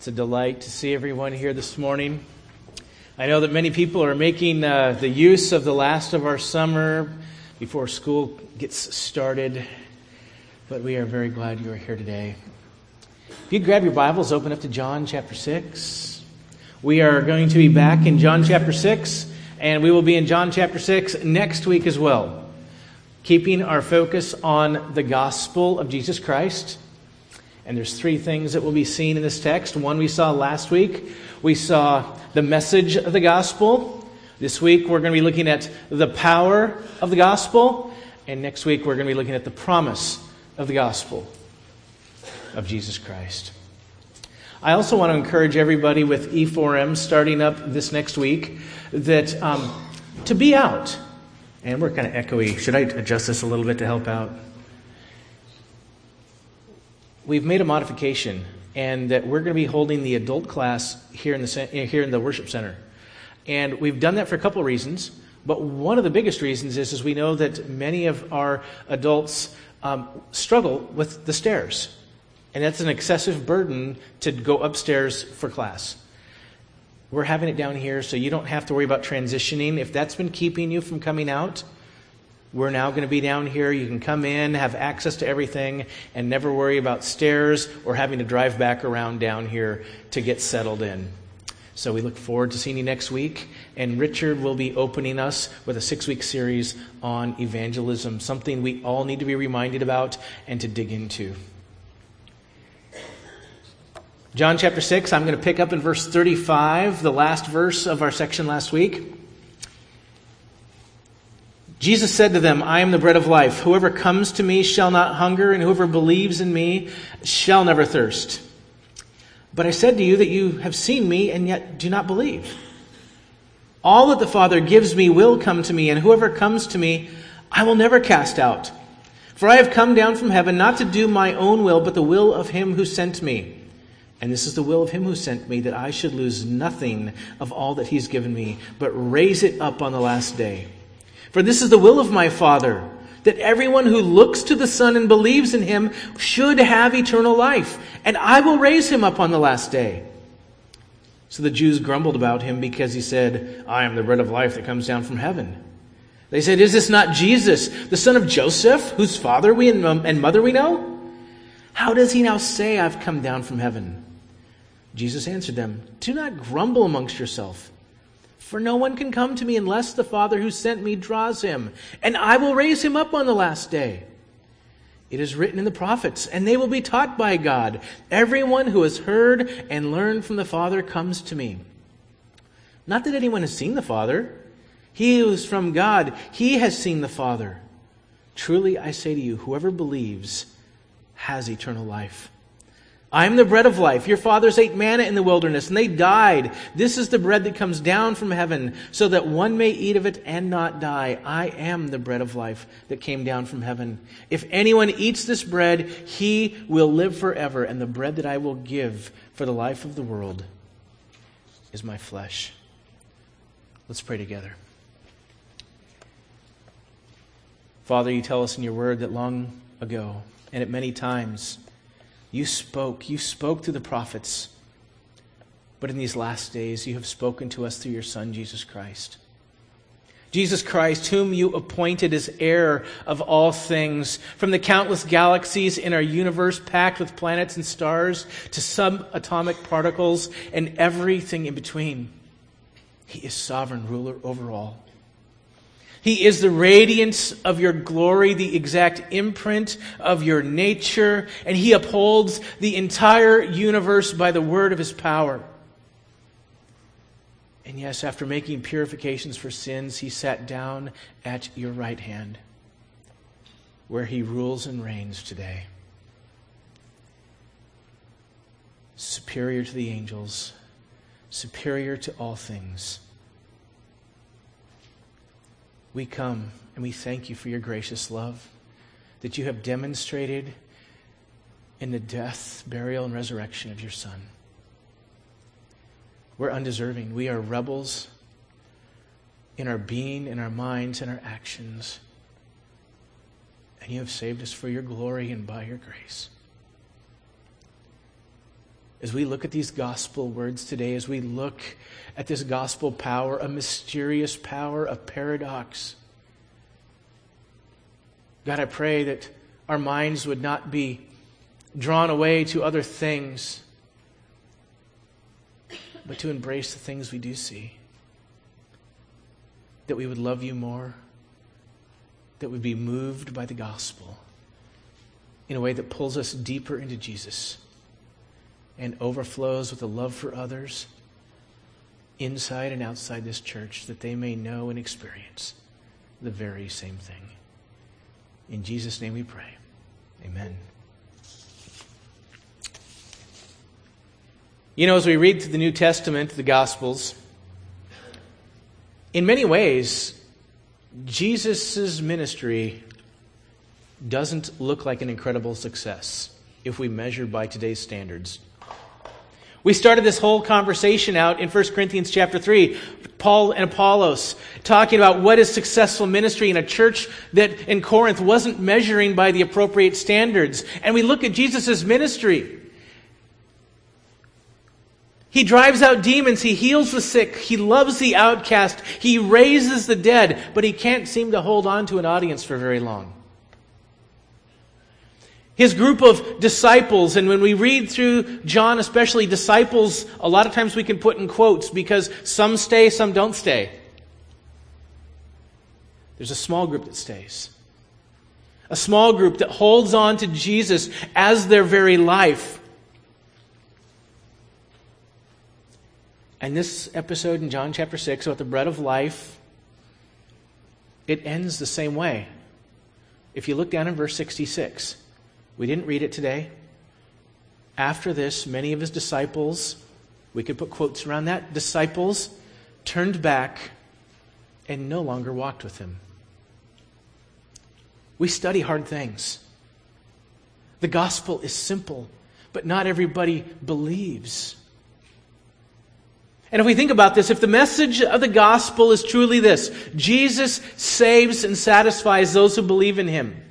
It's a delight to see everyone here this morning. I know that many people are making the use of the last of our summer before school gets started, but we are very glad you are here today. If you grab your Bibles, open up to John chapter 6. We are going to be back in John chapter 6, and we will be in John chapter 6 next week as well, keeping our focus on the gospel of Jesus Christ. And there's three things that will be seen in this text. One we saw last week. We saw the message of the gospel. This week we're going to be looking at the power of the gospel. And next week we're going to be looking at the promise of the gospel of Jesus Christ. I also want to encourage everybody with E4M starting up this next week that to be out. And we're kind of echoey. Should I adjust this a little bit to help out? We've made a modification, and that we're going to be holding the adult class here in the worship center. And we've done that for a couple of reasons, but one of the biggest reasons is we know that many of our adults struggle with the stairs. And that's an excessive burden to go upstairs for class. We're having it down here so you don't have to worry about transitioning. If that's been keeping you from coming out, we're now going to be down here. You can come in, have access to everything, and never worry about stairs or having to drive back around down here to get settled in. So we look forward to seeing you next week. And Richard will be opening us with a 6-week series on evangelism, something we all need to be reminded about and to dig into. John chapter 6, I'm going to pick up in verse 35, the last verse of our section last week. Jesus said to them, I am the bread of life. Whoever comes to me shall not hunger, and whoever believes in me shall never thirst. But I said to you that you have seen me, and yet do not believe. All that the Father gives me will come to me, and whoever comes to me I will never cast out. For I have come down from heaven not to do my own will, but the will of him who sent me. And this is the will of him who sent me, that I should lose nothing of all that he's given me, but raise it up on the last day. For this is the will of my Father, that everyone who looks to the Son and believes in him should have eternal life, and I will raise him up on the last day. So the Jews grumbled about him because he said, I am the bread of life that comes down from heaven. They said, is this not Jesus, the son of Joseph, whose father and mother we know? How does he now say, I've come down from heaven? Jesus answered them, do not grumble amongst yourselves. For no one can come to me unless the Father who sent me draws him, and I will raise him up on the last day. It is written in the prophets, and they will be taught by God. Everyone who has heard and learned from the Father comes to me. Not that anyone has seen the Father. He who is from God, he has seen the Father. Truly I say to you, whoever believes has eternal life. I am the bread of life. Your fathers ate manna in the wilderness, and they died. This is the bread that comes down from heaven, so that one may eat of it and not die. I am the bread of life that came down from heaven. If anyone eats this bread, he will live forever, and the bread that I will give for the life of the world is my flesh. Let's pray together. Father, you tell us in your word that long ago, and at many times, You spoke through the prophets, but in these last days you have spoken to us through your Son, Jesus Christ. Jesus Christ, whom you appointed as heir of all things, from the countless galaxies in our universe packed with planets and stars to subatomic particles and everything in between. He is sovereign ruler over all. He is the radiance of your glory, the exact imprint of your nature, and he upholds the entire universe by the word of his power. And yes, after making purifications for sins, he sat down at your right hand, where he rules and reigns today. Superior to the angels, superior to all things. We come and we thank you for your gracious love that you have demonstrated in the death, burial, and resurrection of your Son. We're undeserving. We are rebels in our being, in our minds, and our actions. And you have saved us for your glory and by your grace. as we look at these gospel words today, as we look at this gospel power, a mysterious power, a paradox. God, I pray that our minds would not be drawn away to other things, but to embrace the things we do see. That we would love you more, that we'd be moved by the gospel in a way that pulls us deeper into Jesus and overflows with a love for others inside and outside this church, that they may know and experience the very same thing. In Jesus' name we pray. Amen. You know, as we read through the New Testament, the Gospels, in many ways, Jesus' ministry doesn't look like an incredible success if we measure by today's standards. We started this whole conversation out in 1 Corinthians chapter 3, Paul and Apollos, talking about what is successful ministry in a church that in Corinth wasn't measuring by the appropriate standards. And we look at Jesus' ministry. He drives out demons, he heals the sick, he loves the outcast, he raises the dead, but he can't seem to hold on to an audience for very long. His group of disciples, and when we read through John especially, disciples, a lot of times we can put in quotes because some stay, some don't stay. There's a small group that stays. A small group that holds on to Jesus as their very life. And this episode in John chapter 6 about the bread of life, it ends the same way. If you look down in verse 66, we didn't read it today. After this, many of his disciples, we could put quotes around that, disciples turned back and no longer walked with him. We study hard things. The gospel is simple, but not everybody believes. And if we think about this, if the message of the gospel is truly this, Jesus saves and satisfies those who believe in him,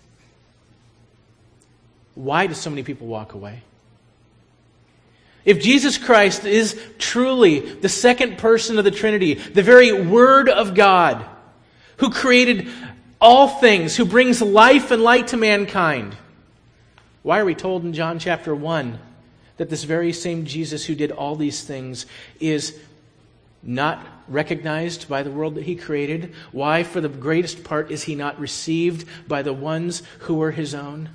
why do so many people walk away? If Jesus Christ is truly the second person of the Trinity, the very Word of God, who created all things, who brings life and light to mankind, why are we told in John chapter 1 that this very same Jesus who did all these things is not recognized by the world that he created? Why, for the greatest part, is he not received by the ones who were his own?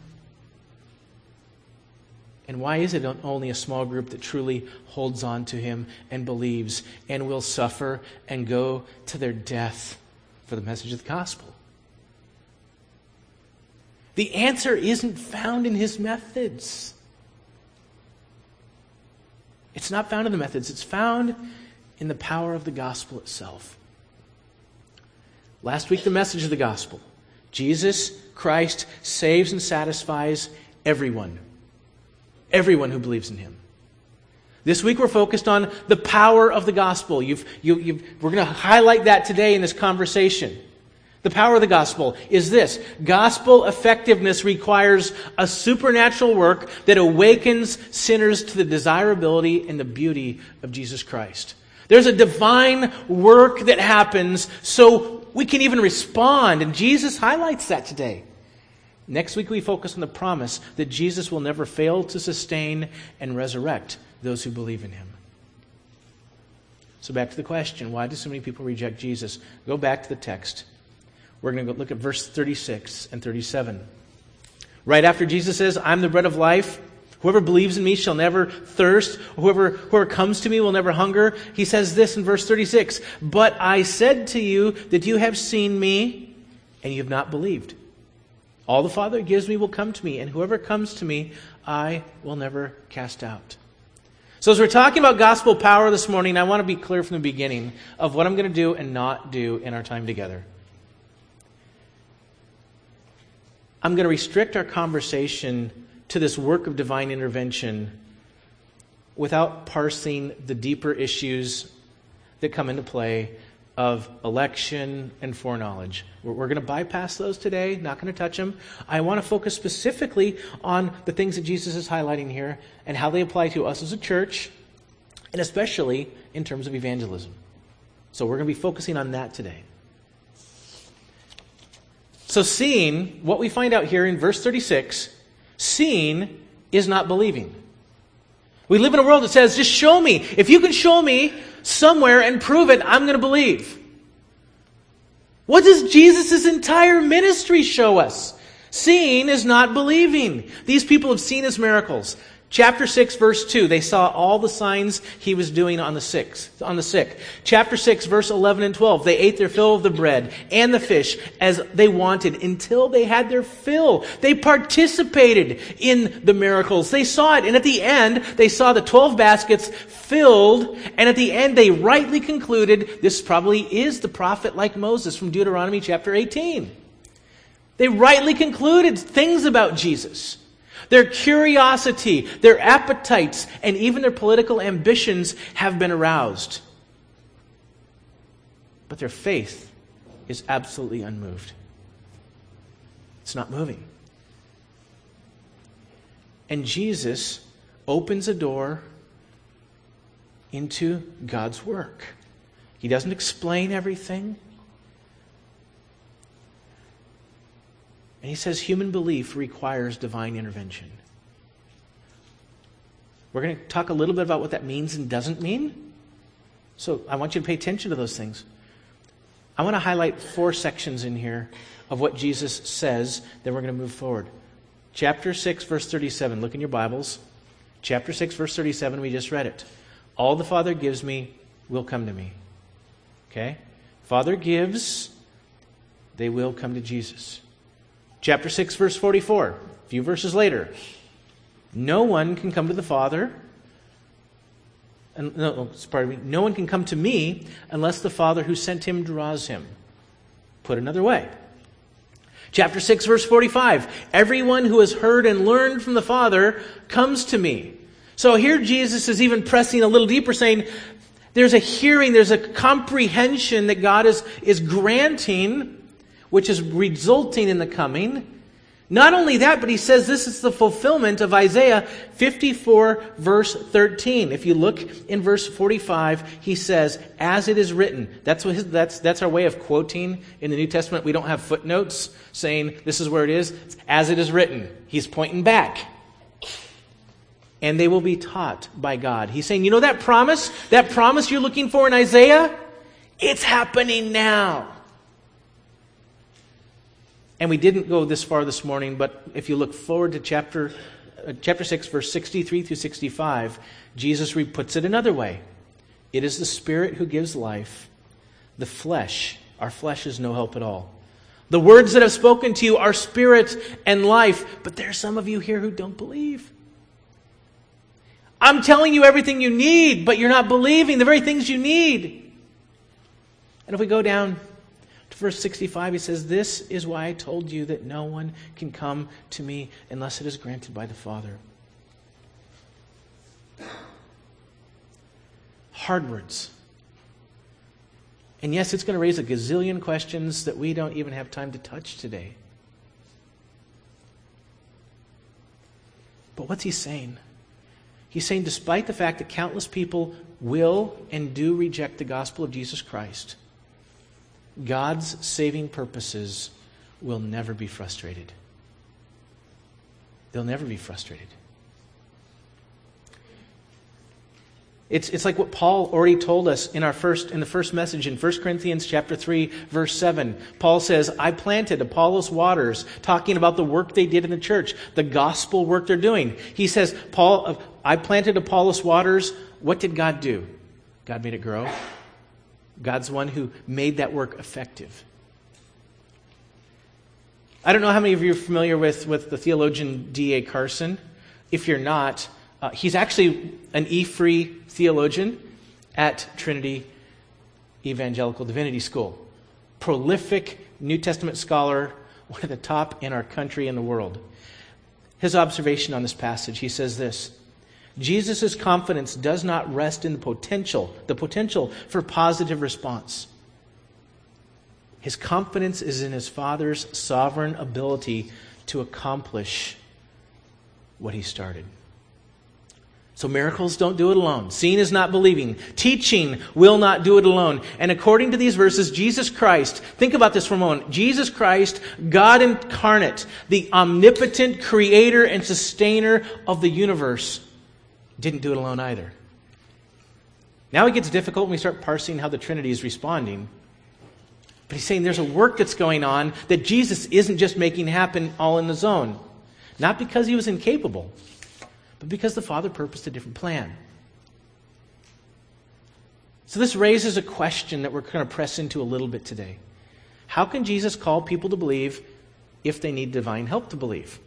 And why is it only a small group that truly holds on to him and believes and will suffer and go to their death for the message of the gospel? The answer isn't found in his methods. It's not found in the methods. It's found in the power of the gospel itself. Last week, the message of the gospel. Jesus Christ saves and satisfies everyone. Everyone who believes in him. This week we're focused on the power of the gospel. We're going to highlight that today in this conversation. The power of the gospel is this. Gospel effectiveness requires a supernatural work that awakens sinners to the desirability and the beauty of Jesus Christ. There's a divine work that happens so we can even respond, and Jesus highlights that today. Next week we focus on the promise that Jesus will never fail to sustain and resurrect those who believe in him. So back to the question, why do so many people reject Jesus? Go back to the text. We're going to look at verse 36 and 37. Right after Jesus says, I'm the bread of life. Whoever believes in me shall never thirst. Whoever comes to me will never hunger. He says this in verse 36. But I said to you that you have seen me and you have not believed. All the Father gives me will come to me, and whoever comes to me, I will never cast out. So as we're talking about gospel power this morning, I want to be clear from the beginning of what I'm going to do and not do in our time together. I'm going to restrict our conversation to this work of divine intervention without parsing the deeper issues that come into play of election and foreknowledge. We're going to bypass those today, not going to touch them. I want to focus specifically on the things that Jesus is highlighting here and how they apply to us as a church, and especially in terms of evangelism. So we're going to be focusing on that today. So seeing, what we find out here in verse 36, seeing is not believing. We live in a world that says, just show me. If you can show me somewhere and prove it, I'm going to believe. What does Jesus' entire ministry show us? Seeing is not believing. These people have seen his miracles. Chapter 6, verse 2, they saw all the signs he was doing on the sick. Chapter 6, verse 11 and 12, they ate their fill of the bread and the fish as they wanted until they had their fill. They participated in the miracles. They saw it, and at the end, they saw the 12 baskets filled, and at the end, they rightly concluded this probably is the prophet like Moses from Deuteronomy chapter 18. They rightly concluded things about Jesus. Their curiosity, their appetites, and even their political ambitions have been aroused. But their faith is absolutely unmoved. It's not moving. And Jesus opens a door into God's work. He doesn't explain everything. And he says human belief requires divine intervention. We're going to talk a little bit about what that means and doesn't mean. So I want you to pay attention to those things. I want to highlight 4 sections in here of what Jesus says, then we're going to move forward. Chapter 6, verse 37. Look in your Bibles. Chapter 6, verse 37, we just read it. All the Father gives me will come to me. Okay? Father gives, they will come to Jesus. Chapter 6, verse 44, a few verses later. No one can come to the Father, no one can come to me unless the Father who sent him draws him. Put another way. Chapter 6, verse 45, everyone who has heard and learned from the Father comes to me. So here Jesus is even pressing a little deeper, saying there's a hearing, there's a comprehension that God is granting, which is resulting in the coming. Not only that, but he says this is the fulfillment of Isaiah 54, verse 13. If you look in verse 45, he says, as it is written. That's our way of quoting in the New Testament. We don't have footnotes saying this is where it is. It's as it is written. He's pointing back. And they will be taught by God. He's saying, you know that promise you're looking for in Isaiah? It's happening now. And we didn't go this far this morning, but if you look forward to chapter 6, verse 63 through 65, Jesus puts it another way. It is the Spirit who gives life. The flesh, our flesh is no help at all. The words that I've spoken to you are spirit and life, but there's some of you here who don't believe. I'm telling you everything you need, but you're not believing the very things you need. And if we go down to verse 65, he says, this is why I told you that no one can come to me unless it is granted by the Father. Hard words. And yes, it's going to raise a gazillion questions that we don't even have time to touch today. But what's he saying? He's saying despite the fact that countless people will and do reject the gospel of Jesus Christ, God's saving purposes will never be frustrated. They'll never be frustrated. It's like what Paul already told us in the first message in 1 Corinthians chapter 3, verse 7. Paul says, I planted, Apollos waters, talking about the work they did in the church, the gospel work they're doing. He says, I planted, Apollos waters. What did God do? God made it grow. God's the one who made that work effective. I don't know how many of you are familiar with the theologian D.A. Carson. If you're not, he's actually an E-free theologian at Trinity Evangelical Divinity School. Prolific New Testament scholar, one of the top in our country and the world. His observation on this passage, he says this: Jesus' confidence does not rest in the potential for positive response. His confidence is in his Father's sovereign ability to accomplish what he started. So miracles don't do it alone. Seeing is not believing. Teaching will not do it alone. And according to these verses, Jesus Christ, think about this for a moment. Jesus Christ, God incarnate, the omnipotent creator and sustainer of the universe, didn't do it alone either. Now it gets difficult when we start parsing how the Trinity is responding. But he's saying there's a work that's going on that Jesus isn't just making happen all in his own. Not because he was incapable, but because the Father purposed a different plan. So this raises a question that we're going to press into a little bit today. How can Jesus call people to believe if they need divine help to believe?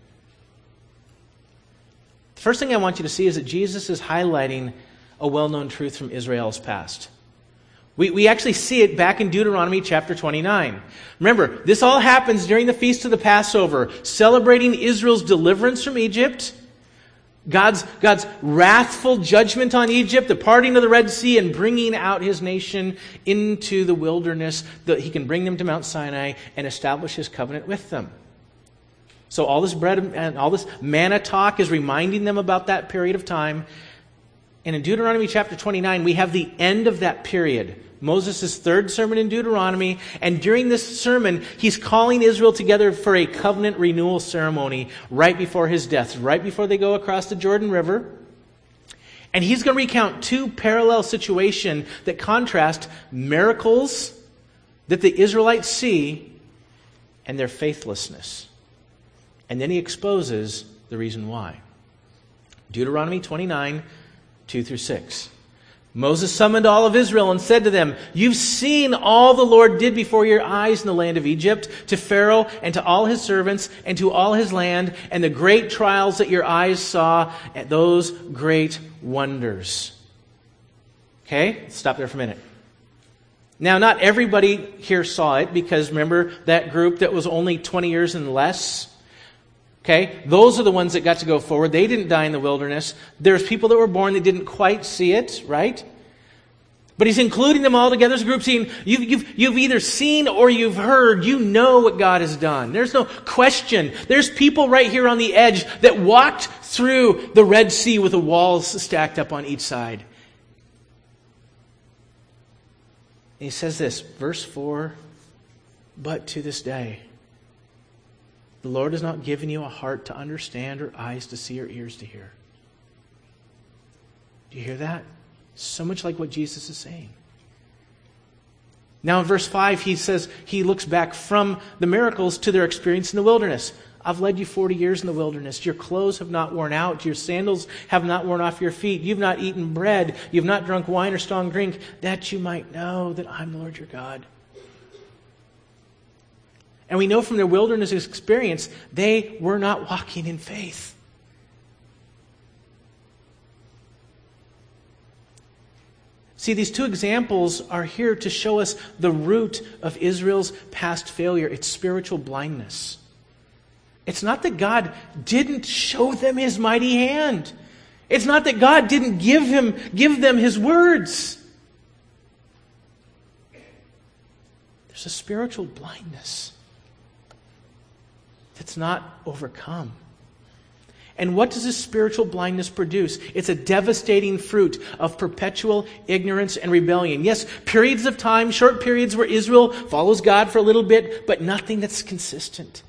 The first thing I want you to see is that Jesus is highlighting a well-known truth from Israel's past. We actually see it back in Deuteronomy chapter 29. Remember, this all happens during the Feast of the Passover, celebrating Israel's deliverance from Egypt, God's wrathful judgment on Egypt, the parting of the Red Sea, and bringing out his nation into the wilderness, that he can bring them to Mount Sinai and establish his covenant with them. So all this bread and all this manna talk is reminding them about that period of time. And in Deuteronomy chapter 29, we have the end of that period. Moses' third sermon in Deuteronomy. And during this sermon, he's calling Israel together for a covenant renewal ceremony right before his death, right before they go across the Jordan River. And he's going to recount two parallel situations that contrast miracles that the Israelites see and their faithlessness. And then he exposes the reason why. Deuteronomy 29, 2-6. Moses summoned all of Israel and said to them, "You've seen all the Lord did before your eyes in the land of Egypt, to Pharaoh and to all his servants and to all his land, and the great trials that your eyes saw, and those great wonders." Okay, let's stop there for a minute. Now, not everybody here saw it, because remember that group that was only 20 years and less? Okay, those are the ones that got to go forward. They didn't die in the wilderness. There's people that were born that didn't quite see it, right? But he's including them all together as a group, saying, you've either seen or you've heard. You know what God has done. There's no question. There's people right here on the edge that walked through the Red Sea with the walls stacked up on each side. And he says this, verse 4, "But to this day, the Lord has not given you a heart to understand, or eyes to see, or ears to hear." Do you hear that? So much like what Jesus is saying. Now in verse 5, he says, he looks back from the miracles to their experience in the wilderness. "I've led you 40 years in the wilderness. Your clothes have not worn out. Your sandals have not worn off your feet. You've not eaten bread. You've not drunk wine or strong drink, that you might know that I'm the Lord your God." And we know from their wilderness experience, they were not walking in faith. See, these two examples are here to show us the root of Israel's past failure. It's spiritual blindness. It's not that God didn't show them his mighty hand. It's not that God didn't give them his words. There's a spiritual blindness that's not overcome. And what does this spiritual blindness produce? It's a devastating fruit of perpetual ignorance and rebellion. Yes, periods of time, short periods where Israel follows God for a little bit, but nothing that's consistent.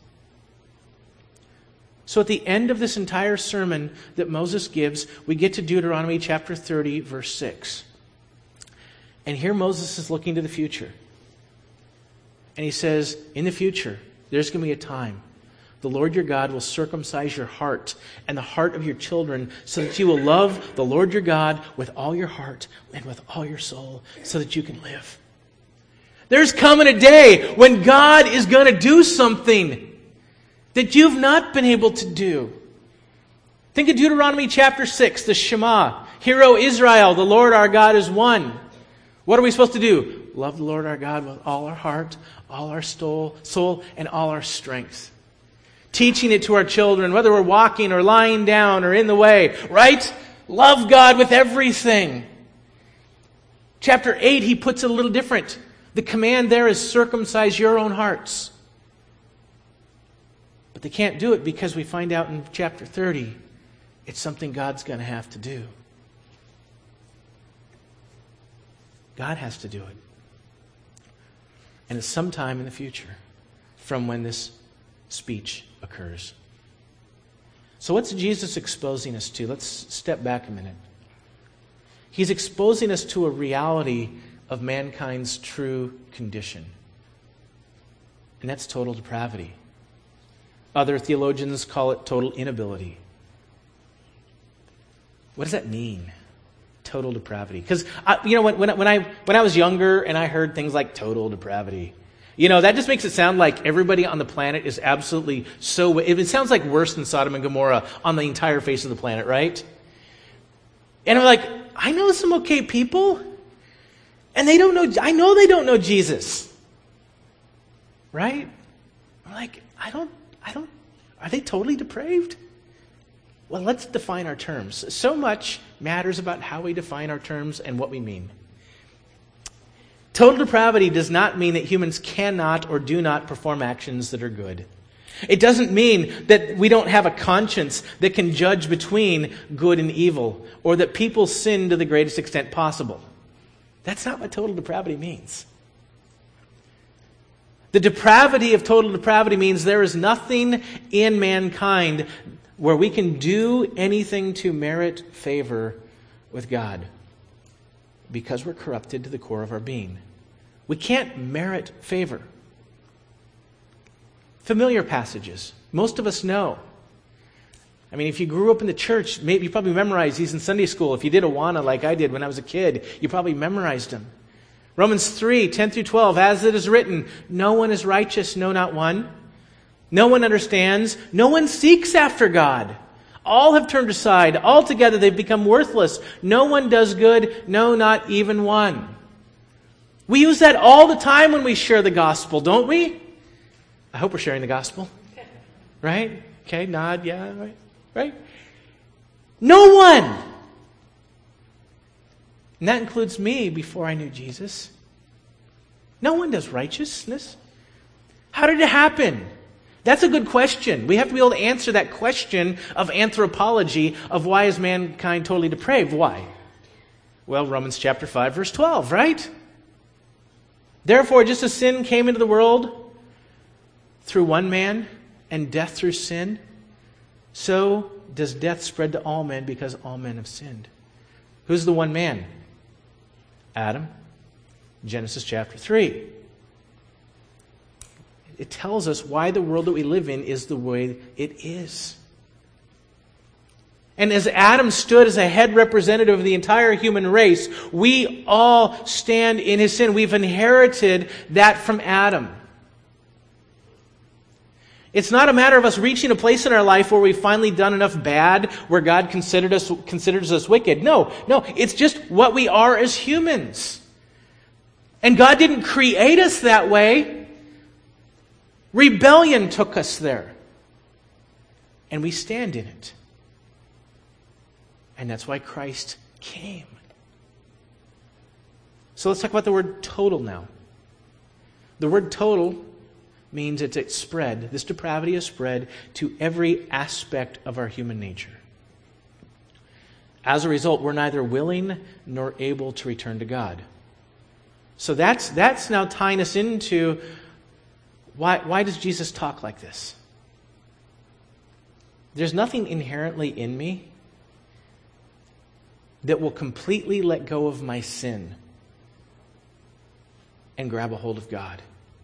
So at the end of this entire sermon that Moses gives, we get to Deuteronomy chapter 30, verse 6. And here Moses is looking to the future. And he says, in the future, there's going to be a time the Lord your God will circumcise your heart and the heart of your children, so that you will love the Lord your God with all your heart and with all your soul, so that you can live. There's coming a day when God is going to do something that you've not been able to do. Think of Deuteronomy chapter 6, the Shema. Hear, O Israel, the Lord our God is one. What are we supposed to do? Love the Lord our God with all our heart, all our soul, and all our strength. Teaching it to our children, whether we're walking or lying down or in the way, right? Love God with everything. Chapter 8, he puts it a little different. The command there is circumcise your own hearts. But they can't do it because we find out in chapter 30, it's something God's going to have to do. God has to do it. And it's sometime in the future from when this speech occurs. So what's Jesus exposing us to? Let's step back a minute. He's exposing us to a reality of mankind's true condition. And that's total depravity. Other theologians call it total inability. What does that mean? Total depravity. Because when I was younger and I heard things like total depravity, that just makes it sound like everybody on the planet is absolutely so. It sounds like worse than Sodom and Gomorrah on the entire face of the planet, right? And I'm like, I know some okay people, and they don't know. I know they don't know Jesus, right? I'm like, I don't. Are they totally depraved? Well, let's define our terms. So much matters about how we define our terms and what we mean. Total depravity does not mean that humans cannot or do not perform actions that are good. It doesn't mean that we don't have a conscience that can judge between good and evil, or that people sin to the greatest extent possible. That's not what total depravity means. The depravity of total depravity means there is nothing in mankind where we can do anything to merit favor with God, because we're corrupted to the core of our being. We can't merit favor. Familiar passages. Most of us know. I mean, if you grew up in the church, maybe you probably memorized these in Sunday school. If you did Awana like I did when I was a kid, you probably memorized them. Romans 3, 10 through 12, as it is written, no one is righteous, no, not one. No one understands. No one seeks after God. All have turned aside. Altogether they've become worthless. No one does good. No, not even one. We use that all the time when we share the gospel, don't we? I hope we're sharing the gospel. Right? Okay, nod, yeah, right? No one. And that includes me before I knew Jesus. No one does righteousness. How did it happen? That's a good question. We have to be able to answer that question of anthropology of why is mankind totally depraved? Why? Well, Romans chapter 5, verse 12, right? Therefore, just as sin came into the world through one man and death through sin, so does death spread to all men because all men have sinned. Who's the one man? Adam. Genesis chapter 3. It tells us why the world that we live in is the way it is. And as Adam stood as a head representative of the entire human race, we all stand in his sin. We've inherited that from Adam. It's not a matter of us reaching a place in our life where we've finally done enough bad, where God considers us wicked. No, it's just what we are as humans. And God didn't create us that way. Rebellion took us there. And we stand in it. And that's why Christ came. So let's talk about the word total now. The word total means it's spread. This depravity is spread to every aspect of our human nature. As a result, we're neither willing nor able to return to God. So that's now tying us into why does Jesus talk like this? There's nothing inherently in me that will completely let go of my sin and grab a hold of God.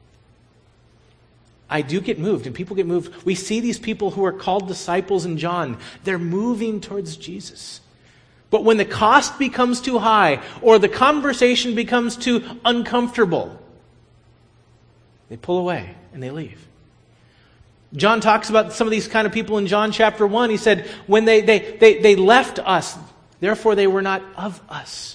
I do get moved, and people get moved. We see these people who are called disciples in John. They're moving towards Jesus. But when the cost becomes too high, or the conversation becomes too uncomfortable, they pull away and they leave. John talks about some of these kind of people in John chapter 1. He said, when they left us, therefore they were not of us.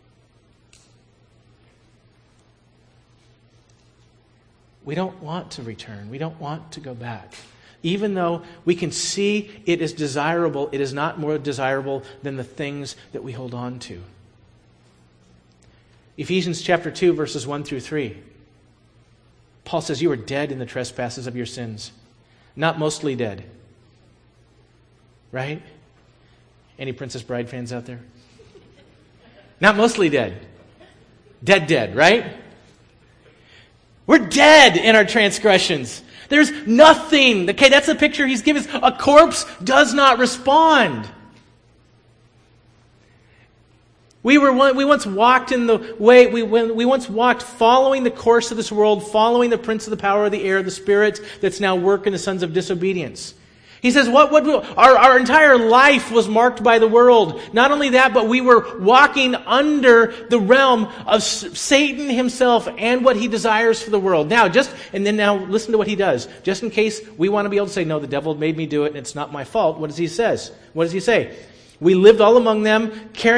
We don't want to return. We don't want to go back. Even though we can see it is desirable, it is not more desirable than the things that we hold on to. Ephesians chapter 2, verses 1 through 3. Paul says, you are dead in the trespasses of your sins. Not mostly dead. Right? Any Princess Bride fans out there? Not mostly dead. Dead, right? We're dead in our transgressions. There's nothing. Okay, that's the picture he's giving us. A corpse does not respond. We once walked in the way, we once walked following the course of this world, following the prince of the power of the air, the spirit that's now working the sons of disobedience. He says, our entire life was marked by the world. Not only that, but we were walking under the realm of Satan himself and what he desires for the world. Now listen to what he does. Just in case we want to be able to say, no, the devil made me do it and it's not my fault. What does he say? We lived all among them,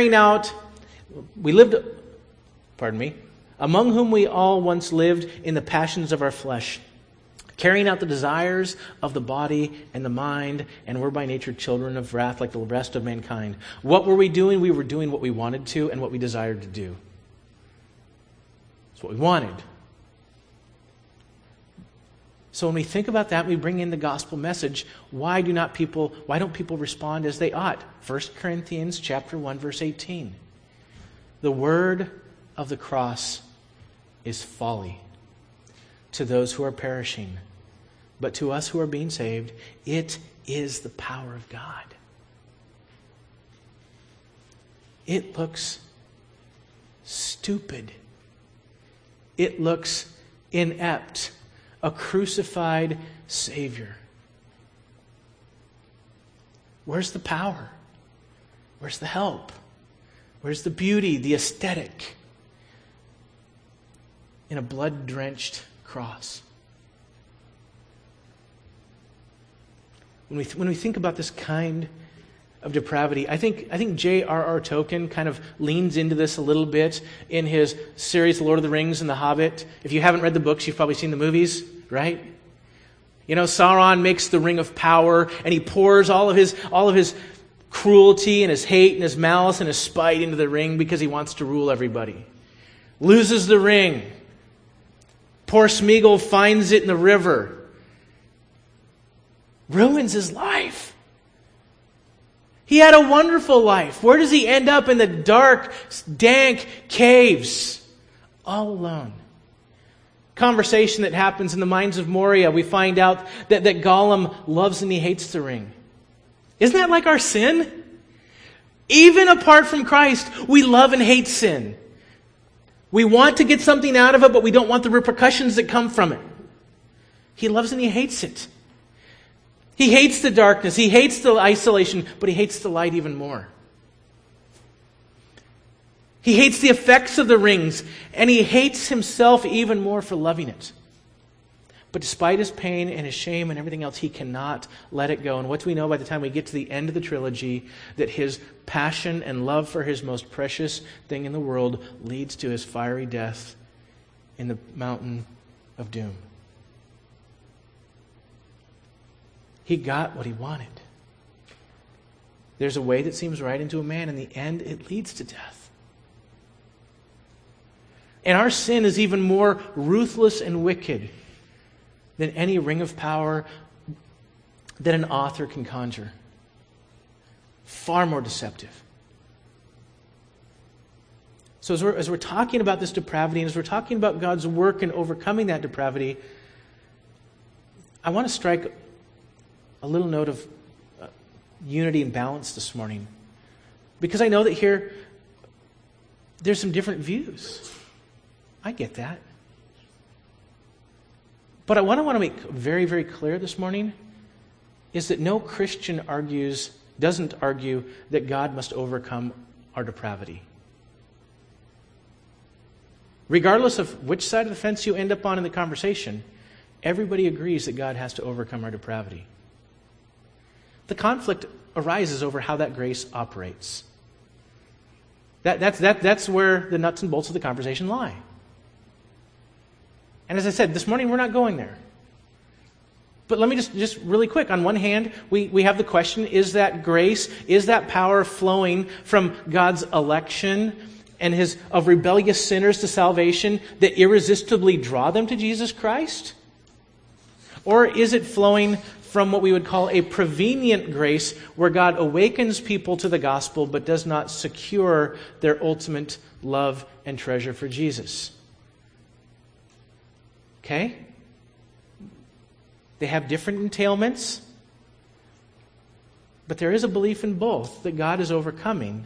among whom we all once lived in the passions of our flesh, carrying out the desires of the body and the mind, and were by nature children of wrath like the rest of mankind. What were we doing? We were doing what we wanted to and what we desired to do. That's what we wanted. So when we think about that, we bring in the gospel message. Why don't people respond as they ought? 1 Corinthians chapter 1, verse 18. The word of the cross is folly to those who are perishing. But to us who are being saved, it is the power of God. It looks stupid. It looks inept. A crucified Savior. Where's the power? Where's the help? Where's the beauty, the aesthetic? In a blood-drenched cross. When we think about this kind of depravity, I think J.R.R. Tolkien kind of leans into this a little bit in his series, The Lord of the Rings and The Hobbit. If you haven't read the books, you've probably seen the movies, right? You know, Sauron makes the Ring of Power, and he pours all of his cruelty and his hate and his malice and his spite into the ring because he wants to rule everybody. Loses the ring. Poor Smeagol finds it in the river. Ruins his life. He had a wonderful life. Where does he end up? In the dark, dank caves. All alone. Conversation that happens in the mines of Moria. We find out that Gollum loves and he hates the ring. Isn't that like our sin? Even apart from Christ, we love and hate sin. We want to get something out of it, but we don't want the repercussions that come from it. He loves and he hates it. He hates the darkness. He hates the isolation, but he hates the light even more. He hates the effects of the rings, and he hates himself even more for loving it. But despite his pain and his shame and everything else, he cannot let it go. And what do we know by the time we get to the end of the trilogy? That his passion and love for his most precious thing in the world leads to his fiery death in the mountain of doom. He got what he wanted. There's a way that seems right unto a man. In the end, it leads to death. And our sin is even more ruthless and wicked than any ring of power that an author can conjure. Far more deceptive. So as we're talking about this depravity, and as we're talking about God's work in overcoming that depravity, I want to strike a little note of unity and balance this morning. Because I know that here, there's some different views. I get that. But what I want to make very, very clear this morning is that no Christian doesn't argue that God must overcome our depravity. Regardless of which side of the fence you end up on in the conversation, everybody agrees that God has to overcome our depravity. The conflict arises over how that grace operates. That's where the nuts and bolts of the conversation lie. And as I said, this morning we're not going there. But let me just really quick. On one hand, we have the question, is that grace, is that power flowing from God's election and of rebellious sinners to salvation that irresistibly draw them to Jesus Christ? Or is it flowing from what we would call a prevenient grace, where God awakens people to the gospel but does not secure their ultimate love and treasure for Jesus? Okay? They have different entailments, but there is a belief in both that God is overcoming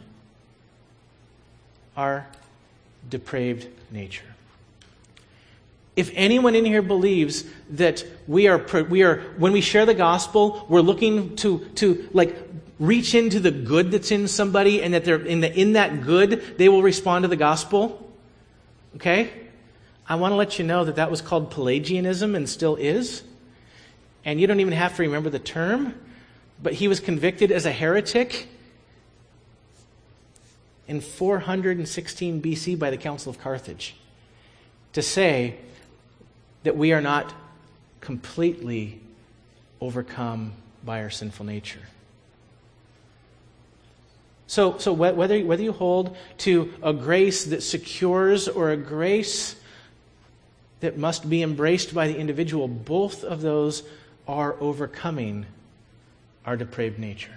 our depraved nature. If anyone in here believes that we are when we share the gospel, we're looking to reach into the good that's in somebody, and that they're in that good they will respond to the gospel, okay? I want to let you know that was called Pelagianism and still is. And you don't even have to remember the term, but he was convicted as a heretic in 416 BC by the Council of Carthage to say that we are not completely overcome by our sinful nature. So whether you hold to a grace that secures or a grace that must be embraced by the individual, both of those are overcoming our depraved nature.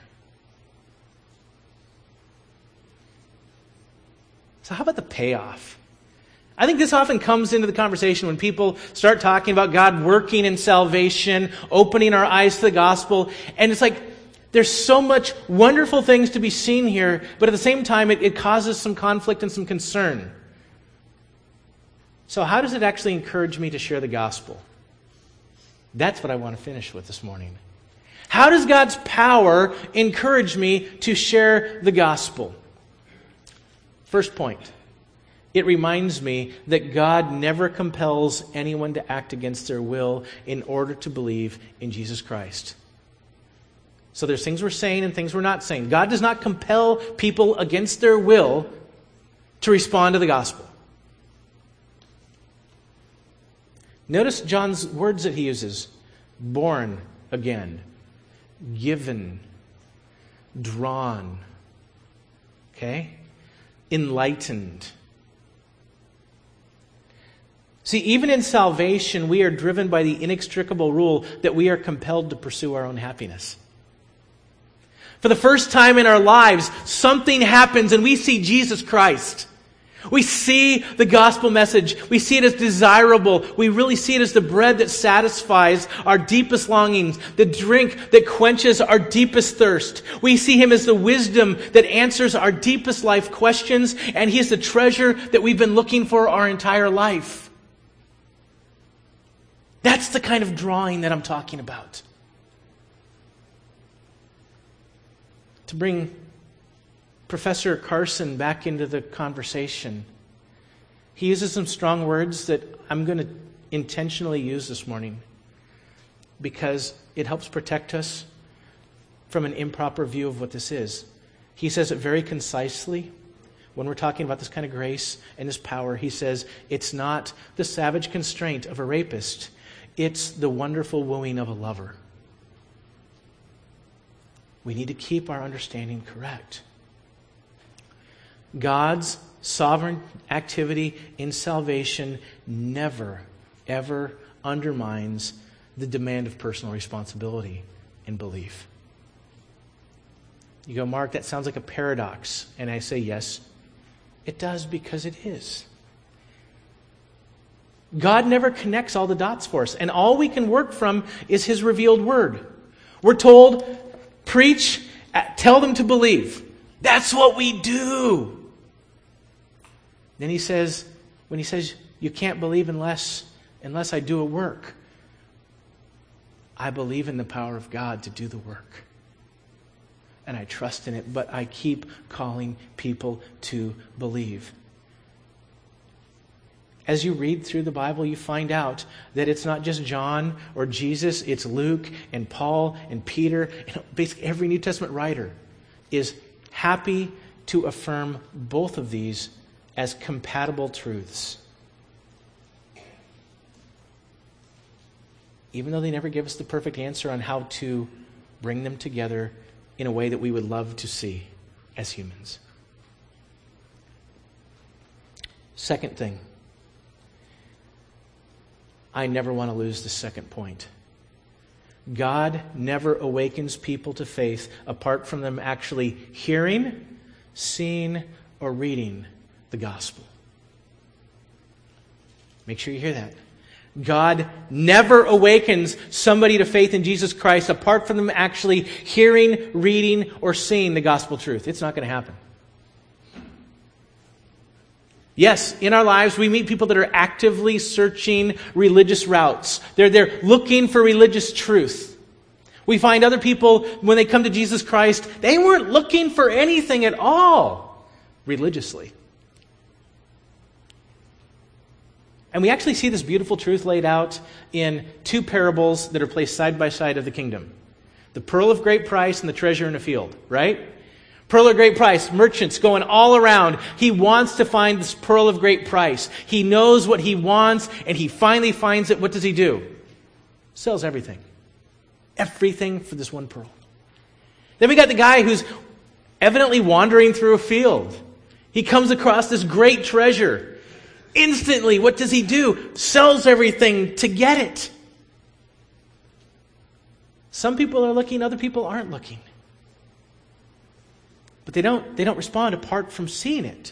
So how about the payoff? I think this often comes into the conversation when people start talking about God working in salvation, opening our eyes to the gospel, and it's like there's so much wonderful things to be seen here, but at the same time it causes some conflict and some concern. So how does it actually encourage me to share the gospel? That's what I want to finish with this morning. How does God's power encourage me to share the gospel? First point, it reminds me that God never compels anyone to act against their will in order to believe in Jesus Christ. So there's things we're saying and things we're not saying. God does not compel people against their will to respond to the gospel. Notice John's words that he uses. Born again, given, drawn, okay? Enlightened. See, even in salvation, we are driven by the inextricable rule that we are compelled to pursue our own happiness. For the first time in our lives, something happens and we see Jesus Christ. We see the gospel message. We see it as desirable. We really see it as the bread that satisfies our deepest longings, the drink that quenches our deepest thirst. We see Him as the wisdom that answers our deepest life questions, and He is the treasure that we've been looking for our entire life. That's the kind of drawing that I'm talking about. To bring Professor Carson back into the conversation, he uses some strong words that I'm going to intentionally use this morning because it helps protect us from an improper view of what this is. He says it very concisely. When we're talking about this kind of grace and this power, he says it's not the savage constraint of a rapist. It's the wonderful wooing of a lover. We need to keep our understanding correct. God's sovereign activity in salvation never, ever undermines the demand of personal responsibility and belief. You go, Mark, that sounds like a paradox. And I say, yes, it does, because it is. God never connects all the dots for us, and all we can work from is His revealed word. We're told, preach, tell them to believe. That's what we do. Then he says, when he says, you can't believe unless I do a work, I believe in the power of God to do the work. And I trust in it, but I keep calling people to believe. As you read through the Bible, you find out that it's not just John or Jesus, it's Luke and Paul and Peter. Basically, every New Testament writer is happy to affirm both of these as compatible truths. Even though they never give us the perfect answer on how to bring them together in a way that we would love to see as humans. Second thing. I never want to lose the second point. God never awakens people to faith apart from them actually hearing, seeing, or reading the gospel. Make sure you hear that. God never awakens somebody to faith in Jesus Christ apart from them actually hearing, reading, or seeing the gospel truth. It's not going to happen. Yes, in our lives we meet people that are actively searching religious routes. They're looking for religious truth. We find other people, when they come to Jesus Christ, they weren't looking for anything at all religiously. And we actually see this beautiful truth laid out in two parables that are placed side by side of the kingdom. The pearl of great price and the treasure in a field, right? Pearl of great price, merchants going all around. He wants to find this pearl of great price. He knows what he wants, and he finally finds it. What does he do? Sells everything. Everything for this one pearl. Then we got the guy who's evidently wandering through a field. He comes across this great treasure. Instantly, what does he do? Sells everything to get it. Some people are looking, other people aren't looking. But they don't respond apart from seeing it.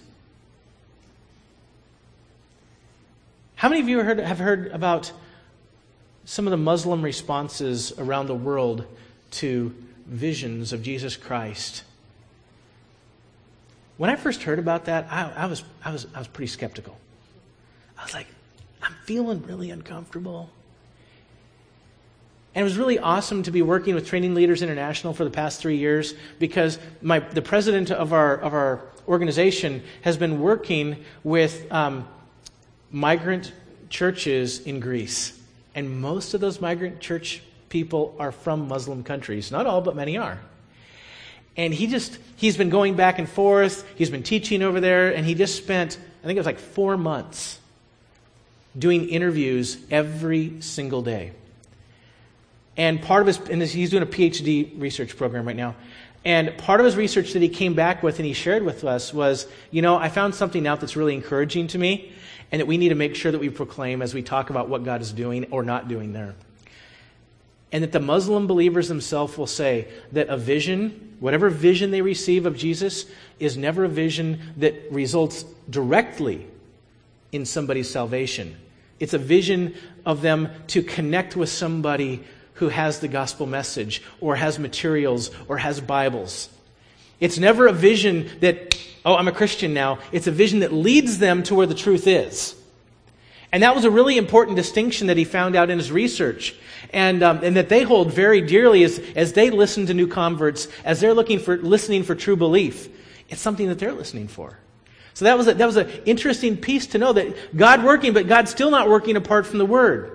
How many of you have heard about some of the Muslim responses around the world to visions of Jesus Christ? When I first heard about that, I was pretty skeptical. I was like, I'm feeling really uncomfortable. And it was really awesome to be working with Training Leaders International for the past 3 years because the president of our organization has been working with migrant churches in Greece. And most of those migrant church people are from Muslim countries. Not all, but many are. And he's been going back and forth. He's been teaching over there. And he just spent, I think it was like 4 months, doing interviews every single day. And he's doing a PhD research program right now. And part of his research that he came back with and he shared with us was, I found something out that's really encouraging to me and that we need to make sure that we proclaim as we talk about what God is doing or not doing there. And that the Muslim believers themselves will say that a vision, whatever vision they receive of Jesus, is never a vision that results directly in somebody's salvation. It's a vision of them to connect with somebody who has the gospel message or has materials or has Bibles. It's never a vision that, I'm a Christian now. It's a vision that leads them to where the truth is. And that was a really important distinction that he found out in his research. And that they hold very dearly as they listen to new converts, as they're listening for true belief. It's something that they're listening for. So that was an interesting piece to know that God working, but God's still not working apart from the Word.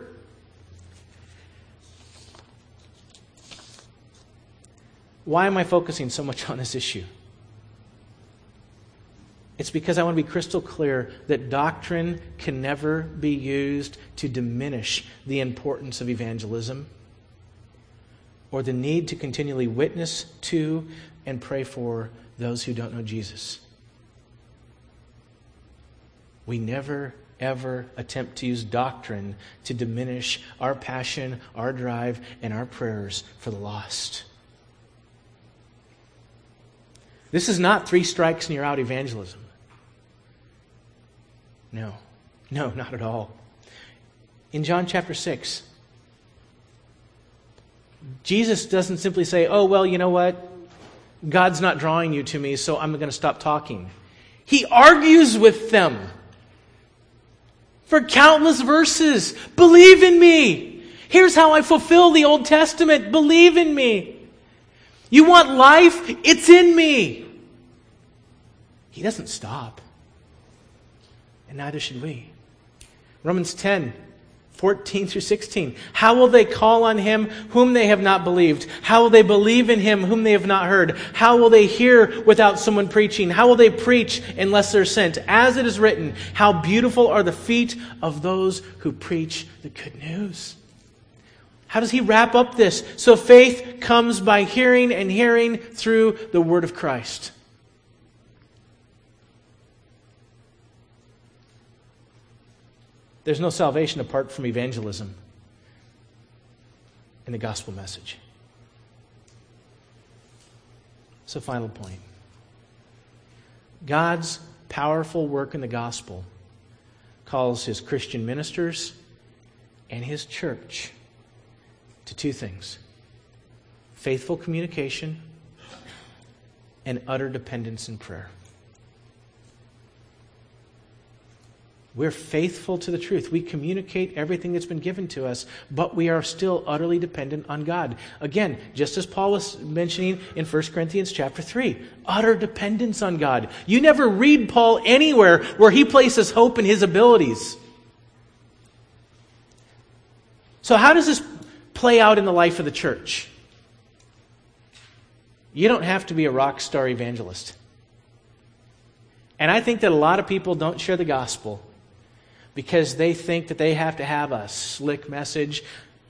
Why am I focusing so much on this issue? It's because I want to be crystal clear that doctrine can never be used to diminish the importance of evangelism or the need to continually witness to and pray for those who don't know Jesus. We never, ever attempt to use doctrine to diminish our passion, our drive, and our prayers for the lost. This is not 3 strikes and you're out evangelism. No, not at all. In John chapter 6, Jesus doesn't simply say, you know what? God's not drawing you to me, so I'm going to stop talking. He argues with them for countless verses. Believe in me. Here's how I fulfill the Old Testament. Believe in me. You want life? It's in me. He doesn't stop. And neither should we. Romans 10, 14 through 16. How will they call on him whom they have not believed? How will they believe in him whom they have not heard? How will they hear without someone preaching? How will they preach unless they're sent? As it is written, how beautiful are the feet of those who preach the good news. How does he wrap up this? So faith comes by hearing, and hearing through the word of Christ. There's no salvation apart from evangelism and the gospel message. So, final point. God's powerful work in the gospel calls His Christian ministers and His church to two things: faithful communication and utter dependence in prayer. We're faithful to the truth. We communicate everything that's been given to us, but we are still utterly dependent on God. Again, just as Paul was mentioning in 1 Corinthians chapter 3, utter dependence on God. You never read Paul anywhere where he places hope in his abilities. So how does this play out in the life of the church? You don't have to be a rock star evangelist. And I think that a lot of people don't share the gospel because they think that they have to have a slick message.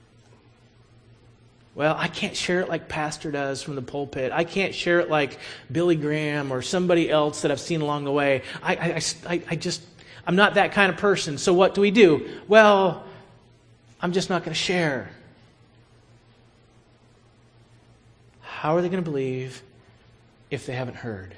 Well, I can't share it like Pastor does from the pulpit. I can't share it like Billy Graham or somebody else that I've seen along the way. I'm not that kind of person. So what do? Well, I'm just not going to share. How are they going to believe if they haven't heard?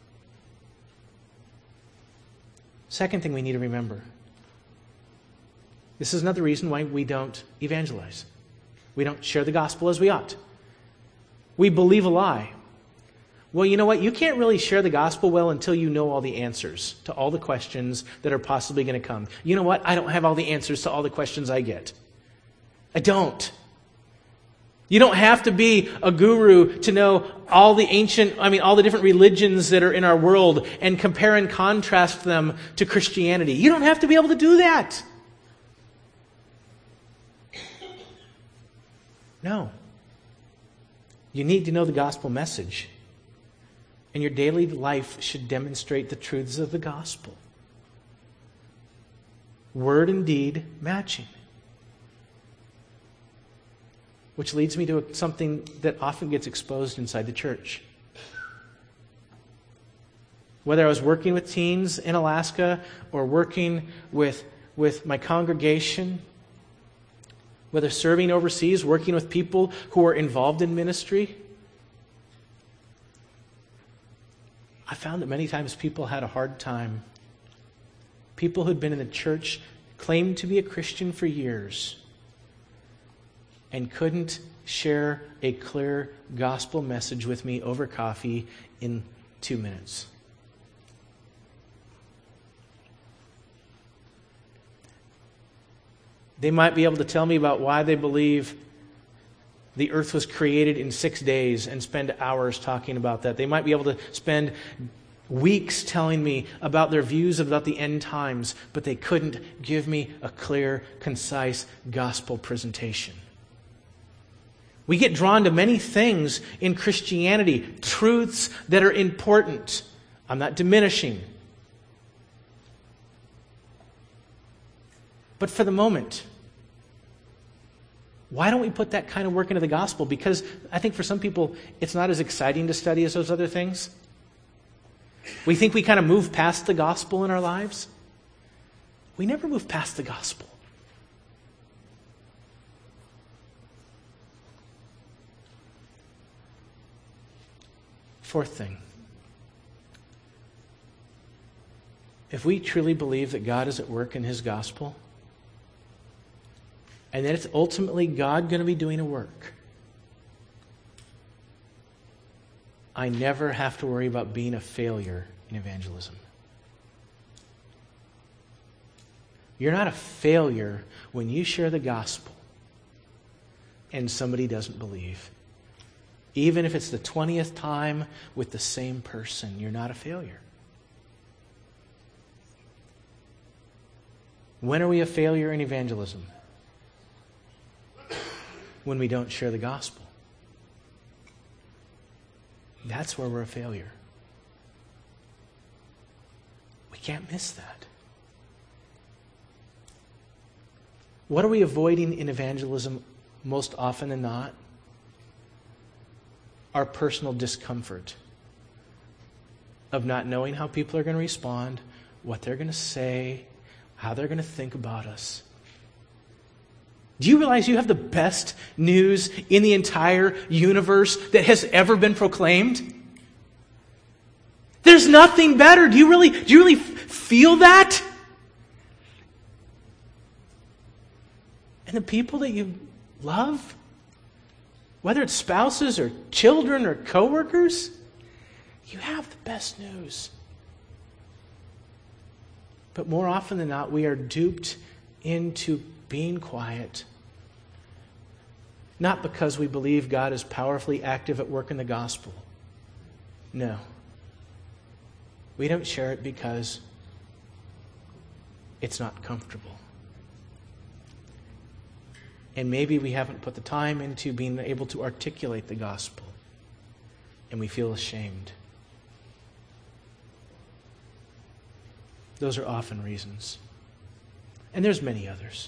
Second thing we need to remember. This is another reason why we don't evangelize. We don't share the gospel as we ought. We believe a lie. Well, you know what? You can't really share the gospel well until you know all the answers to all the questions that are possibly going to come. You know what? I don't have all the answers to all the questions I get. I don't. You don't have to be a guru to know all the different religions that are in our world and compare and contrast them to Christianity. You don't have to be able to do that. No. You need to know the gospel message. And your daily life should demonstrate the truths of the gospel. Word and deed matching. Which leads me to something that often gets exposed inside the church. Whether I was working with teens in Alaska or working with my congregation, whether serving overseas, working with people who are involved in ministry, I found that many times people had a hard time. People who'd been in the church, claimed to be a Christian for years, and couldn't share a clear gospel message with me over coffee in 2 minutes. They might be able to tell me about why they believe the earth was created in 6 days and spend hours talking about that. They might be able to spend weeks telling me about their views about the end times, but they couldn't give me a clear, concise gospel presentation. We get drawn to many things in Christianity, truths that are important. I'm not diminishing. But for the moment, why don't we put that kind of work into the gospel? Because I think for some people, it's not as exciting to study as those other things. We think we kind of move past the gospel in our lives. We never move past the gospel. Fourth thing. If we truly believe that God is at work in His gospel, and that it's ultimately God going to be doing a work, I never have to worry about being a failure in evangelism. You're not a failure when you share the gospel and somebody doesn't believe. Even if it's the 20th time with the same person, you're not a failure. When are we a failure in evangelism? When we don't share the gospel. That's where we're a failure. We can't miss that. What are we avoiding in evangelism most often than not? Our personal discomfort of not knowing how people are going to respond, what they're going to say, how they're going to think about us. Do you realize you have the best news in the entire universe that has ever been proclaimed? There's nothing better. Do you really feel that? And the people that you love, whether it's spouses or children or coworkers, you have the best news. But more often than not, we are duped into being quiet. Not because we believe God is powerfully active at work in the gospel. No. We don't share it because it's not comfortable. And maybe we haven't put the time into being able to articulate the gospel, and we feel ashamed. Those are often reasons. And there's many others.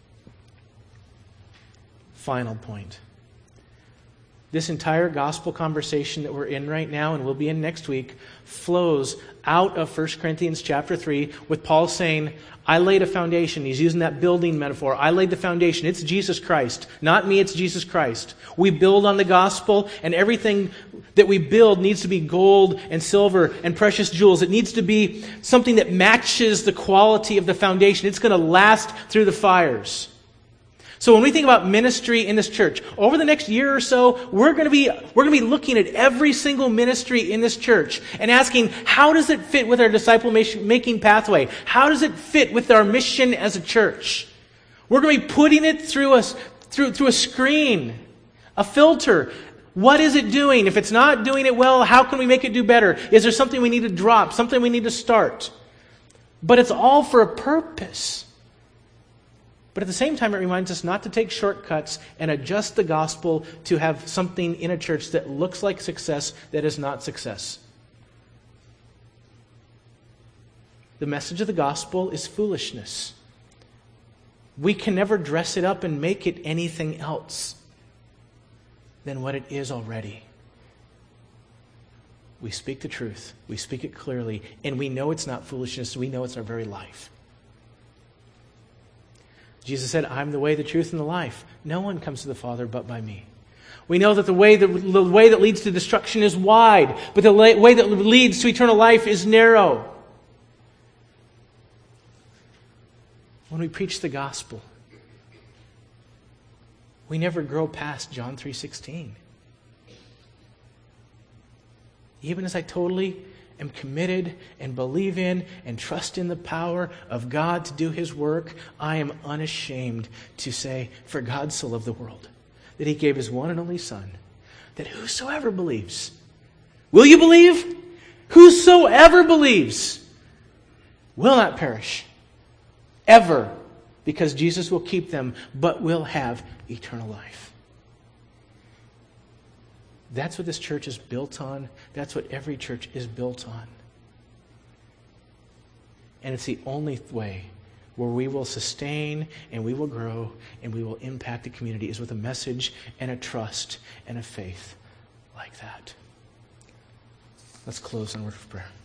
Final point. This entire gospel conversation that we're in right now and we'll be in next week flows out of 1 Corinthians chapter 3 with Paul saying, I laid a foundation. He's using that building metaphor. I laid the foundation. It's Jesus Christ. Not me, it's Jesus Christ. We build on the gospel, and everything that we build needs to be gold and silver and precious jewels. It needs to be something that matches the quality of the foundation. It's going to last through the fires. So when we think about ministry in this church, over the next year or so, we're going to be looking at every single ministry in this church and asking, how does it fit with our disciple-making pathway? How does it fit with our mission as a church? We're going to be putting it through a screen, a filter. What is it doing? If it's not doing it well, how can we make it do better? Is there something we need to drop, something we need to start? But it's all for a purpose. But at the same time, it reminds us not to take shortcuts and adjust the gospel to have something in a church that looks like success that is not success. The message of the gospel is foolishness. We can never dress it up and make it anything else than what it is already. We speak the truth. We speak it clearly. And we know it's not foolishness. We know it's our very life. Jesus said, I'm the way, the truth, and the life. No one comes to the Father but by me. We know that the way that leads to destruction is wide, but the way that leads to eternal life is narrow. When we preach the gospel, we never grow past John 3:16. Even as I totally am committed and believe in and trust in the power of God to do His work, I am unashamed to say, for God so loved the world, that He gave His one and only Son, that whosoever believes, will you believe? Whosoever believes will not perish, ever, because Jesus will keep them, but will have eternal life. That's what this church is built on. That's what every church is built on. And it's the only way where we will sustain and we will grow and we will impact the community is with a message and a trust and a faith like that. Let's close in a word of prayer.